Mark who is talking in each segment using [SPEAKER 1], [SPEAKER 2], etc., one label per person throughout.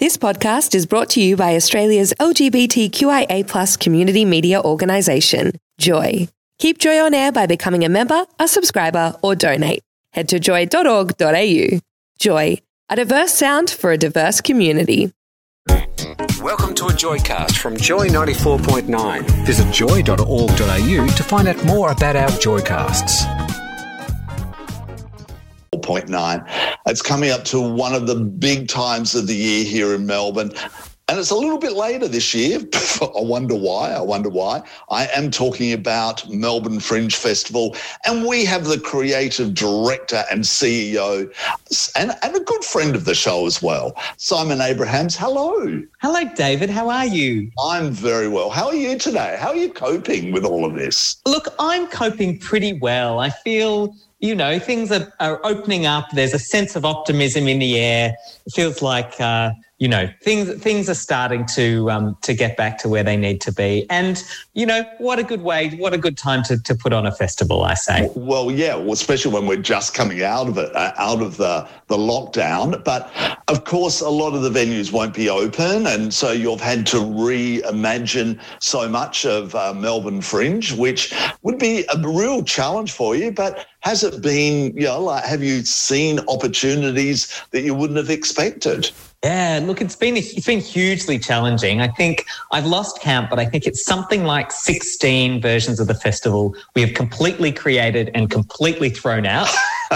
[SPEAKER 1] This podcast is brought to you by Australia's LGBTQIA+ community media organisation, Joy. Keep Joy on air by becoming a member, a subscriber, or donate. Head to joy.org.au. Joy, a diverse sound for a diverse community.
[SPEAKER 2] Welcome to a Joycast from Joy 94.9. Visit joy.org.au to find out more about our Joycasts.
[SPEAKER 3] 4.9. It's coming up to one of the big times of the year here in Melbourne. And it's a little bit later this year. I wonder why. I am talking about Melbourne Fringe Festival, and we have the creative director and CEO and a good friend of the show as well, Simon Abrahams. Hello.
[SPEAKER 4] Hello, David. How are you?
[SPEAKER 3] I'm very well. How are you today? How are you coping with all of this?
[SPEAKER 4] Look, I'm coping pretty well. I feel, things are opening up. There's a sense of optimism in the air. It feels like, things are starting to get back to where they need to be. And, what a good time to put on a festival, I say.
[SPEAKER 3] Well, yeah, especially when we're just coming out of it, out of the lockdown. But, of course, a lot of the venues won't be open, and so you've had to reimagine so much of Melbourne Fringe, which would be a real challenge for you. But has it been, have you seen opportunities that you wouldn't have expected?
[SPEAKER 4] Yeah, look, it's been hugely challenging. I think I've lost count, but I think it's something like 16 versions of the festival we have completely created and completely thrown out.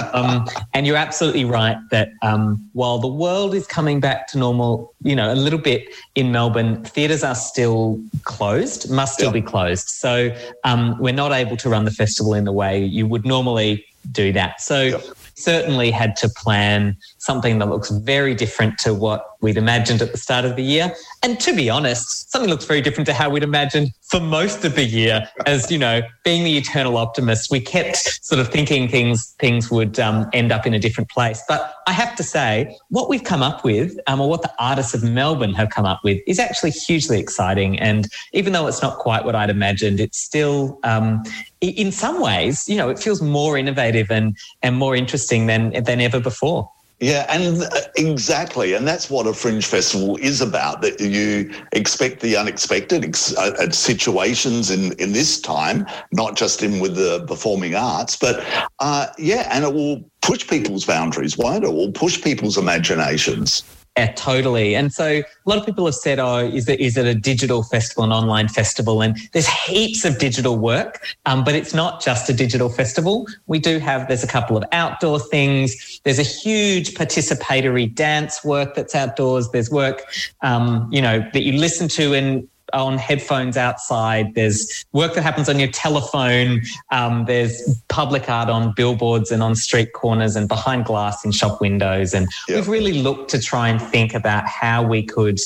[SPEAKER 4] And you're absolutely right that while the world is coming back to normal, a little bit in Melbourne, theatres are still closed, must still be closed. So we're not able to run the festival in the way you would normally do that. So certainly had to plan something that looks very different to what we'd imagined at the start of the year. And to be honest, something looks very different to how we'd imagined for most of the year. As, being the eternal optimist, we kept sort of thinking things would end up in a different place. But I have to say, what we've come up with, or what the artists of Melbourne have come up with, is actually hugely exciting. And even though it's not quite what I'd imagined, it's still, in some ways, it feels more innovative and more interesting than ever before.
[SPEAKER 3] Yeah, and exactly. And that's what a Fringe Festival is about, that you expect the unexpected situations in this time, not just with the performing arts, but and it will push people's boundaries, won't it? It will push people's imaginations.
[SPEAKER 4] Yeah, totally. And so a lot of people have said, is it a digital festival, an online festival? And there's heaps of digital work, but it's not just a digital festival. There's a couple of outdoor things. There's a huge participatory dance work that's outdoors. There's work, that you listen to on headphones outside. There's work that happens on your telephone. There's public art on billboards and on street corners and behind glass in shop windows. And we've really looked to try and think about how we could,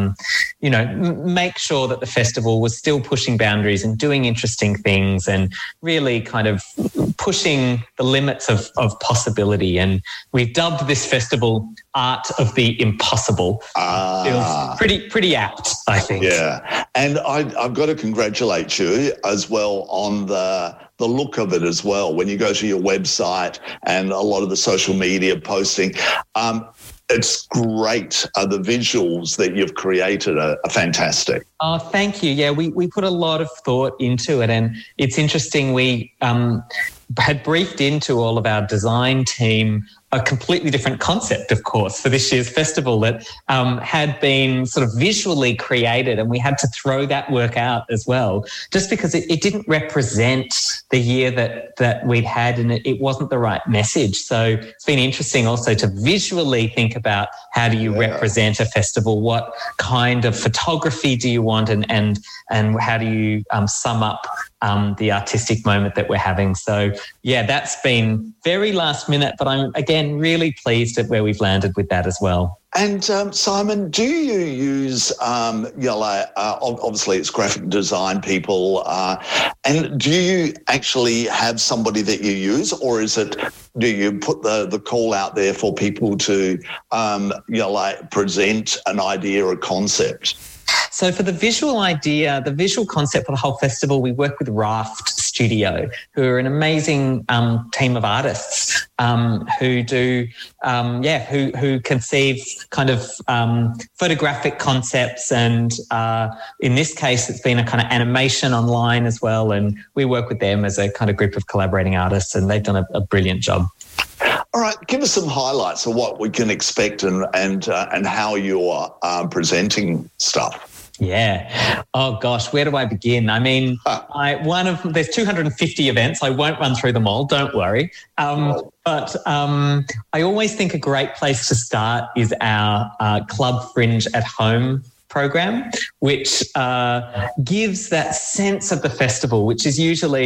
[SPEAKER 4] make sure that the festival was still pushing boundaries and doing interesting things and really kind of pushing the limits of possibility. And we've dubbed this festival Art of the Impossible. Feels pretty apt, I think.
[SPEAKER 3] Yeah. And I've got to congratulate you as well on the look of it as well. When you go to your website and a lot of the social media posting, it's great. The visuals that you've created are fantastic.
[SPEAKER 4] Oh, thank you. Yeah, we put a lot of thought into it, and it's interesting. We had briefed into all of our design team a completely different concept, of course, for this year's festival that had been sort of visually created, and we had to throw that work out as well, just because it didn't represent the year that we'd had, and it wasn't the right message. So it's been interesting also to visually think about how do you represent a festival, what kind of photography do you want, and how do you sum up the artistic moment that we're having. So, that's been very last minute, but I'm, again, really pleased at where we've landed with that as well.
[SPEAKER 3] And Simon, do you use, obviously it's graphic design people, and do you actually have somebody that you use, or do you put the call out there for people to, present an idea or concept?
[SPEAKER 4] So for the visual idea, the visual concept for the whole festival, we work with Raft Studio, who are an amazing team of artists. who do, who conceive kind of photographic concepts. And in this case, it's been a kind of animation online as well. And we work with them as a kind of group of collaborating artists, and they've done a brilliant job.
[SPEAKER 3] All right, give us some highlights of what we can expect and how you're presenting stuff.
[SPEAKER 4] Yeah. Oh gosh, where do I begin? I mean, there's 250 events. I won't run through them all. Don't worry. But I always think a great place to start is our Club Fringe at Home program, which gives that sense of the festival, which is usually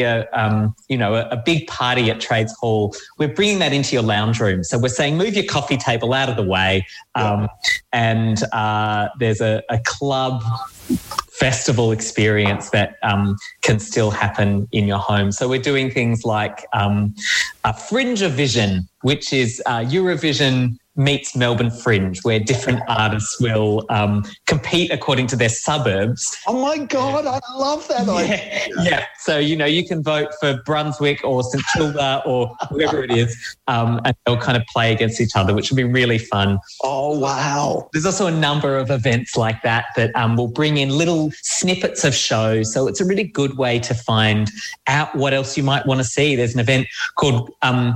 [SPEAKER 4] a big party at Trades Hall. We're bringing that into your lounge room. So we're saying move your coffee table out of the way, and there's a club festival experience that can still happen in your home. So we're doing things like a Fringe-a-Vision, which is Eurovision meets Melbourne Fringe, where different artists will compete according to their suburbs.
[SPEAKER 3] Oh my God, I love that idea.
[SPEAKER 4] Yeah. So, you can vote for Brunswick or St Kilda or whoever it is, and they'll kind of play against each other, which will be really fun.
[SPEAKER 3] Oh, wow.
[SPEAKER 4] There's also a number of events like that will bring in little snippets of shows. So it's a really good way to find out what else you might want to see. There's an event called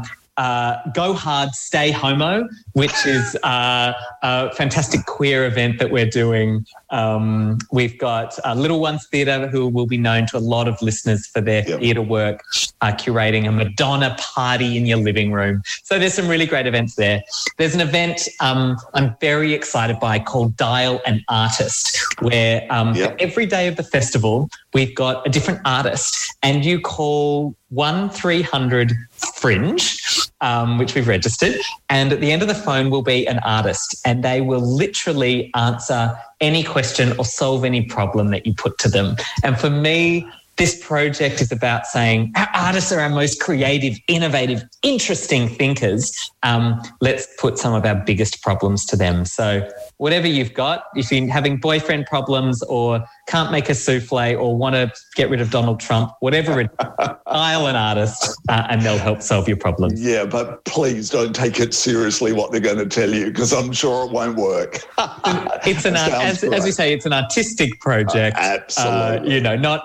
[SPEAKER 4] Go Hard, Stay Homo, which is a fantastic queer event that we're doing. We've got Little Ones Theatre, who will be known to a lot of listeners for their theatre work, curating a Madonna party in your living room. So there's some really great events there. There's an event I'm very excited by called Dial an Artist, where every day of the festival, we've got a different artist, and you call 1-300 Fringe, which we've registered, and at the end of the phone will be an artist, and they will literally answer any question or solve any problem that you put to them. And for me, this project is about saying our artists are our most creative, innovative, interesting thinkers. Let's put some of our biggest problems to them. So whatever you've got, if you're having boyfriend problems or can't make a souffle or want to get rid of Donald Trump, whatever it is, dial an artist and they'll help solve your problems.
[SPEAKER 3] Yeah, but please don't take it seriously what they're going to tell you, because I'm sure it won't work.
[SPEAKER 4] It's as we say, it's an artistic project.
[SPEAKER 3] Absolutely.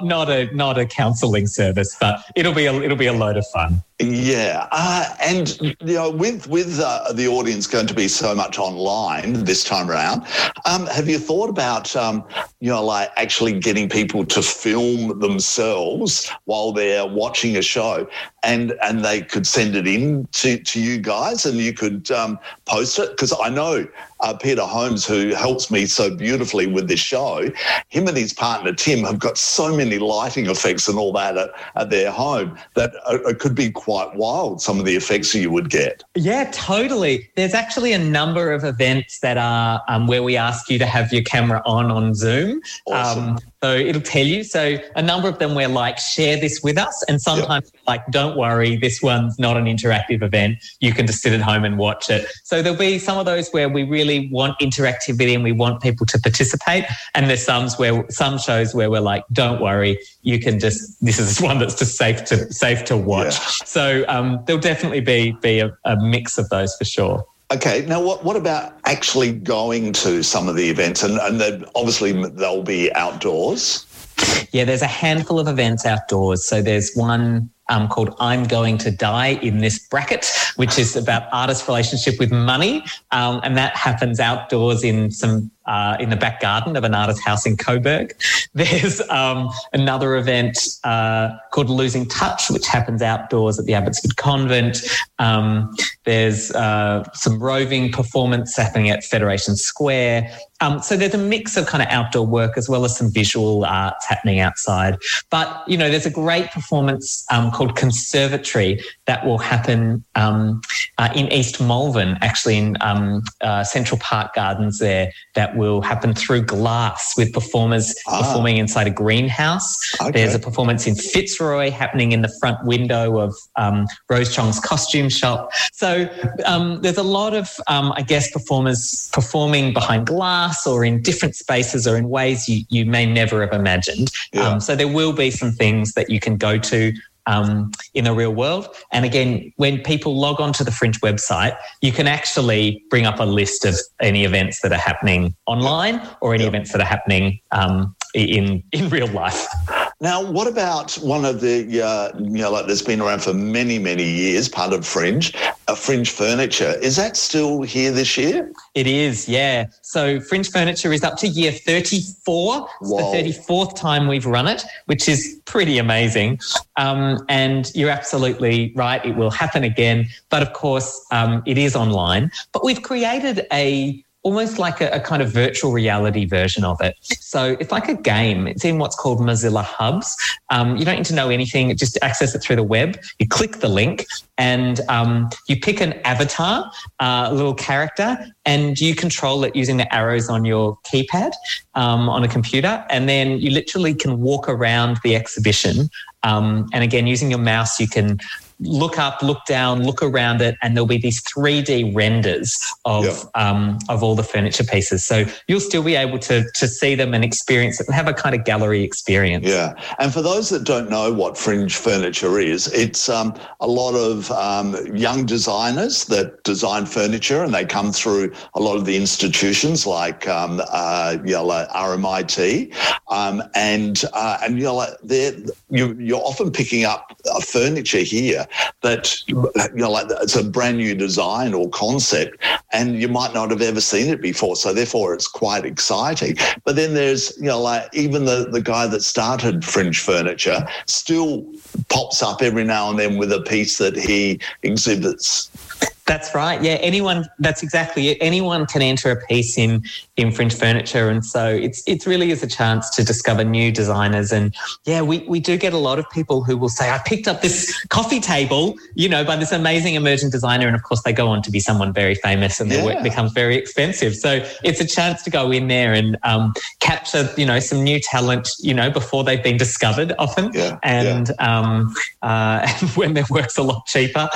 [SPEAKER 4] Not a counselling service, but it'll be a load of fun.
[SPEAKER 3] Yeah, and with the audience going to be so much online this time around, have you thought about like actually getting people to film themselves while they're watching a show, and they could send it in to you guys, and you could post it? Because I know Peter Holmes, who helps me so beautifully with this show, him and his partner Tim have got so many lighting effects and all that at their home that it could be quite wild, some of the effects you would get.
[SPEAKER 4] Yeah, totally. There's actually a number of events that are where we ask you to have your camera on Zoom.
[SPEAKER 3] Awesome.
[SPEAKER 4] So it'll tell you. So a number of them we're like, share this with us. And sometimes like, don't worry, this one's not an interactive event. You can just sit at home and watch it. So there'll be some of those where we really want interactivity and we want people to participate. And there's some shows where we're like, don't worry, you can just, this is one that's just safe to watch. Yeah. So there'll definitely be a mix of those for sure.
[SPEAKER 3] Okay, now what about actually going to some of the events? And then obviously they'll be outdoors.
[SPEAKER 4] Yeah, there's a handful of events outdoors. So there's one called I'm Going to Die in This Bracket, which is about artists' relationship with money. And that happens outdoors in the back garden of an artist house in Coburg. There's another event called Losing Touch, which happens outdoors at the Abbotsford Convent. There's some roving performance happening at Federation Square. So there's a mix of kind of outdoor work as well as some visual arts happening outside. But, there's a great performance called Conservatory that will happen in East Malvern, actually in Central Park Gardens there, that will happen through glass with performers performing inside a greenhouse. Okay. There's a performance in Fitzroy happening in the front window of Rose Chong's costume shop. So there's a lot of, performers performing behind glass or in different spaces or in ways you may never have imagined. Yeah. So there will be some things that you can go to in the real world. And again, when people log on to the Fringe website, you can actually bring up a list of any events that are happening online or any events that are happening in real life.
[SPEAKER 3] Now, what about one of the, like that's been around for many, many years, part of Fringe, Fringe Furniture. Is that still here this year?
[SPEAKER 4] It is, yeah. So Fringe Furniture is up to year 34. It's the 34th time we've run it, which is pretty amazing. And you're absolutely right. It will happen again. But of course, it is online. But we've created almost like a kind of virtual reality version of it. So it's like a game. It's in what's called Mozilla Hubs. You don't need to know anything. Just access it through the web. You click the link and you pick an avatar, a little character, and you control it using the arrows on your keypad on a computer. And then you literally can walk around the exhibition. And again, using your mouse, you can look up, look down, look around it, and there'll be these 3D renders of all the furniture pieces. So you'll still be able to see them and experience it and have a kind of gallery experience.
[SPEAKER 3] Yeah. And for those that don't know what Fringe Furniture is, it's a lot of young designers that design furniture, and they come through a lot of the institutions like RMIT, and you're often picking up furniture here that it's a brand new design or concept, and you might not have ever seen it before. So therefore, it's quite exciting. But then there's even the guy that started Fringe Furniture still pops up every now and then with a piece that he exhibits.
[SPEAKER 4] That's right. Yeah, that's exactly it. Anyone can enter a piece in Fringe Furniture. And so it really is a chance to discover new designers. And yeah, we do get a lot of people who will say, I picked up this coffee table, by this amazing emerging designer. And of course, they go on to be someone very famous and their work becomes very expensive. So it's a chance to go in there and capture, some new talent, before they've been discovered often. Yeah. And when their work's a lot cheaper.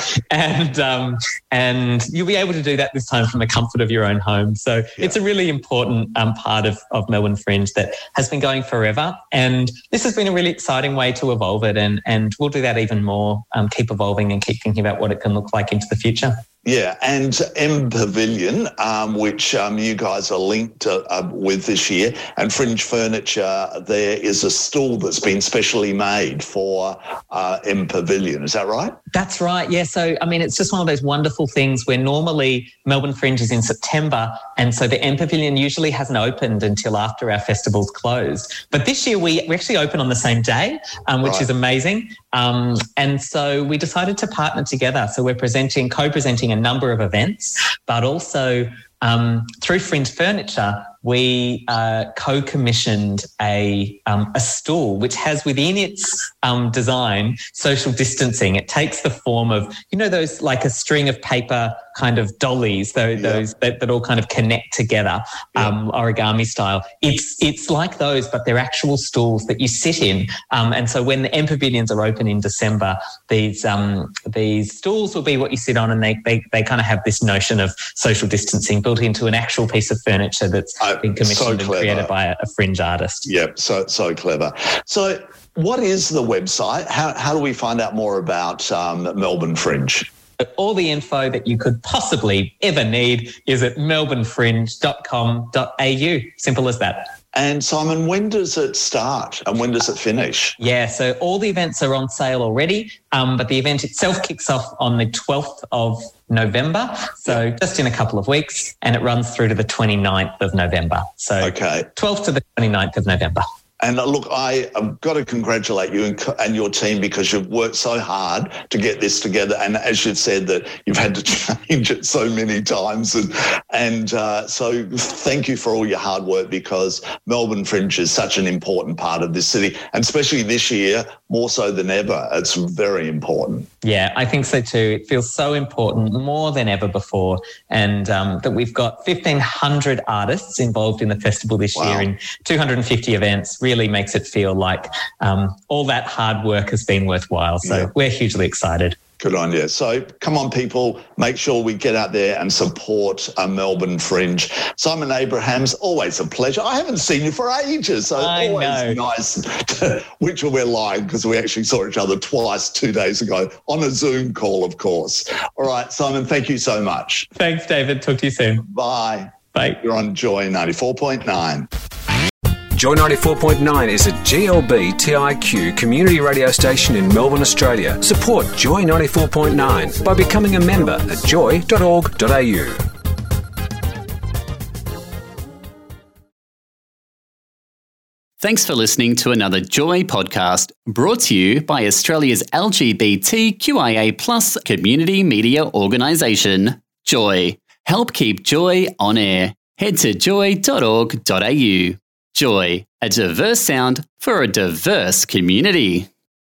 [SPEAKER 4] And you'll be able to do that this time from the comfort of your own home. So it's a really important part of Melbourne Fringe that has been going forever. And this has been a really exciting way to evolve it. And we'll do that even more, keep evolving and keep thinking about what it can look like into the future.
[SPEAKER 3] Yeah, and M Pavilion, which you guys are linked with this year, and Fringe Furniture, there is a stall that's been specially made for M Pavilion. Is that right?
[SPEAKER 4] That's right, yeah. So, it's just one of those wonderful things where normally Melbourne Fringe is in September, and so the M Pavilion usually hasn't opened until after our festival's closed. But this year we actually open on the same day, which is amazing. And so we decided to partner together. So we're co-presenting a number of events, but also through Fringe Furniture, we co-commissioned a stool which has within its design social distancing. It takes the form of, those like a string of paper kind of dollies, those that all kind of connect together, origami style. It's like those, but they're actual stools that you sit in. And so when the M Pavilions are open in December, these stools will be what you sit on, and they kind of have this notion of social distancing built into an actual piece of furniture that's been commissioned and created by a Fringe artist.
[SPEAKER 3] Yep, so clever. So what is the website? How do we find out more about Melbourne Fringe?
[SPEAKER 4] All the info that you could possibly ever need is at melbournefringe.com.au. Simple as that.
[SPEAKER 3] And Simon, when does it start and when does it finish?
[SPEAKER 4] Yeah, so all the events are on sale already, but the event itself kicks off on the 12th of November, so just in a couple of weeks, and it runs through to the 29th of November. So 12th to the 29th of November.
[SPEAKER 3] And look, I've got to congratulate you and your team, because you've worked so hard to get this together. And as you've said, that you've had to change it so many times. And so thank you for all your hard work, because Melbourne Fringe is such an important part of this city. And especially this year, more so than ever, it's very important.
[SPEAKER 4] Yeah, I think so too. It feels so important, more than ever before. And that we've got 1,500 artists involved in the festival this year in 250 events. Really makes it feel like all that hard work has been worthwhile. So we're hugely excited.
[SPEAKER 3] Good on you. So come on, people, make sure we get out there and support Melbourne Fringe. Simon Abrahams, always a pleasure. I haven't seen you for ages, so always nice, which we're lying because we actually saw each other twice 2 days ago on a Zoom call, of course. All right, Simon, thank you so much.
[SPEAKER 4] Thanks, David. Talk to you soon.
[SPEAKER 3] Bye.
[SPEAKER 4] Bye.
[SPEAKER 3] You're on Joy 94.9.
[SPEAKER 2] Joy 94.9 is a GLB TIQ community radio station in Melbourne, Australia. Support Joy 94.9 by becoming a member at joy.org.au.
[SPEAKER 5] Thanks for listening to another Joy podcast brought to you by Australia's LGBTQIA+ community media organisation, Joy. Help keep Joy on air. Head to joy.org.au. Joy, a diverse sound for a diverse community.